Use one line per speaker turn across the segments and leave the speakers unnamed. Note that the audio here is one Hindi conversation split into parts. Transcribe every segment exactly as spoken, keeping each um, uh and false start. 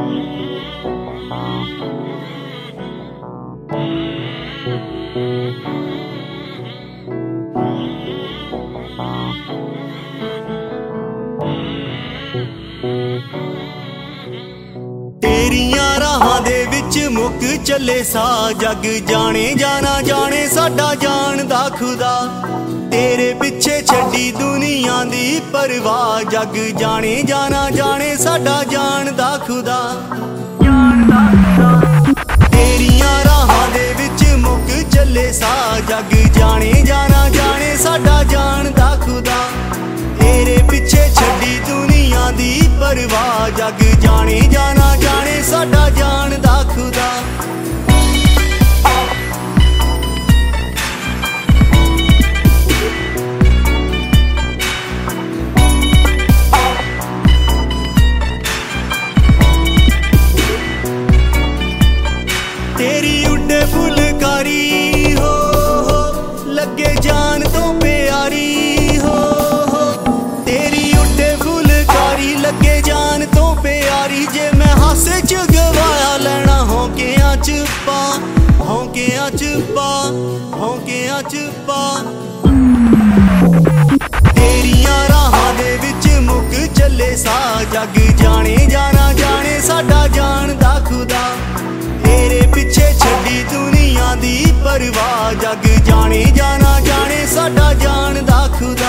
तेरियां राहां दे विच मुक चले सा जग जाने जाना जाने साडा जानदा खुदा। तेरे पिछे छड्डी दुनिया दी परवाह जग जाने जाना जाने साडा जानदा खुदा। तेरियां राहां दे विच मुक चले सा जग जाने जाना जाने साडा जानदा खुदा। तेरे पिछे छड्डी दुनिया दी परवाह जग जाने जाना जाने साडा जानदा खुदा। तेरी उड्डे फुलकारी हो, हो लगे जान तो प्यारी हो, हो तेरी उड्डे फुलकारी लगे जान तो प्यारी। जे मैं हासे च गवाया लैना होंकियां च पा, होंकियां च पा, होंकियां च पा। तेरियां राहां दे विच मुक चले सा जग जाने जाना जाने साडा जानदा खुदा। तेरे पिछे छड्डी दुनिया दी परवाह जग जाने जाना जाने साडा जानदा खुदा।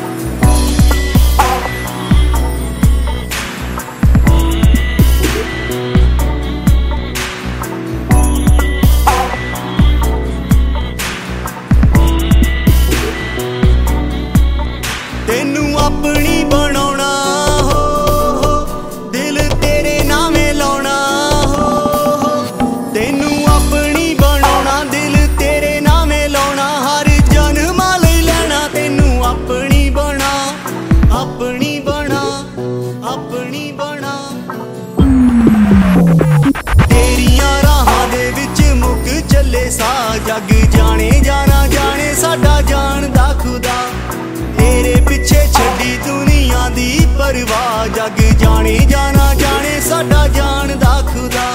तेनू अपनी बनाउणा हो, हो दिल तेरे नामे लाउणा हो, हो तेनू अपनी बनाउणा दिल तेरे नामे लाउणा। हर जन्म लई लैना तेनू अपनी बना, अपनी बना, अपनी बना। तेरियां राहां दे विच मुक चले सा जग जाने जाना जाने साडा जानदा खुदा। तेरे पिछे छड्डी दुनिया दी परवाह जग जाने जाना जाने साडा जानदा खुदा।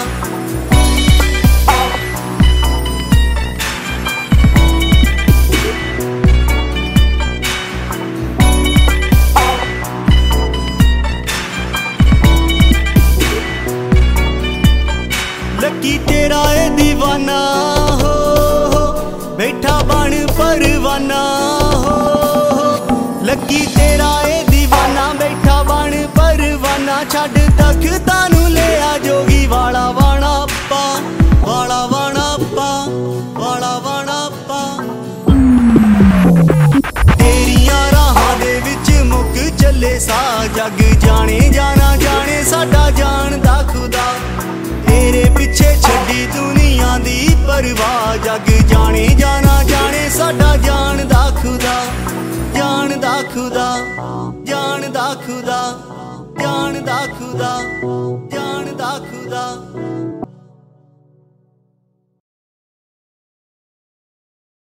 लकी तेरा ए दीवाना हो, हो बैठा बन परवाना हो, हो लकी तेरा ए दीवाना बैठा बन परवाना। छड्ड तख्तां नूं लिया जोगी वाला वाणा पा, वाला वाणा पा, वाला वाणा पा। तेरियां राहां दे विच मुक चले सा जग जाने जाना जाने साडा जानदा खुदा। तेरे पिछे छड्डी दुनिया दी परवाह जग जाने जाना जाने साडा जानदा खुदा। जानदा खुदा, जानदा खुदा, जानदा खुदा, जानदा खुदा।